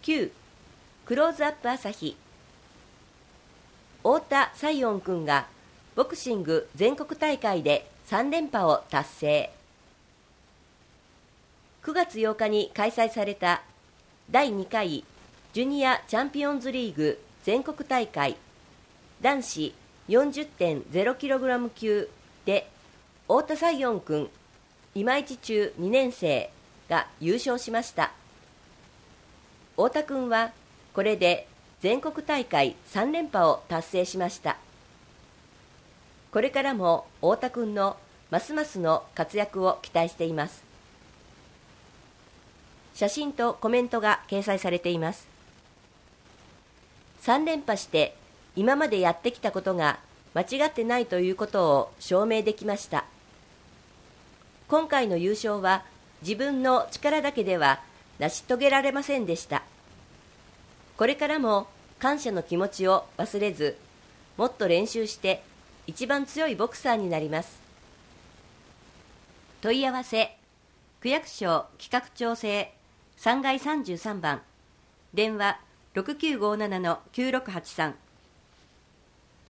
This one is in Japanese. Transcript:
9クローズアップ朝日。太田西音くんがボクシング全国大会で3連覇を達成。9月8日に開催された第2回ジュニアチャンピオンズリーグ全国大会男子 40.0kg 級で太田西音くん今市中2年生が優勝しました。太田くんはこれで全国大会3連覇を達成しました。これからも太田くんのますますの活躍を期待しています。写真とコメントが掲載されています。3連覇して今までやってきたことが間違ってないということを証明できました。今回の優勝は自分の力だけでは成し遂げられませんでした。これからも感謝の気持ちを忘れず、もっと練習して一番強いボクサーになります。問い合わせ、区役所企画調整3階33番、電話6957-9683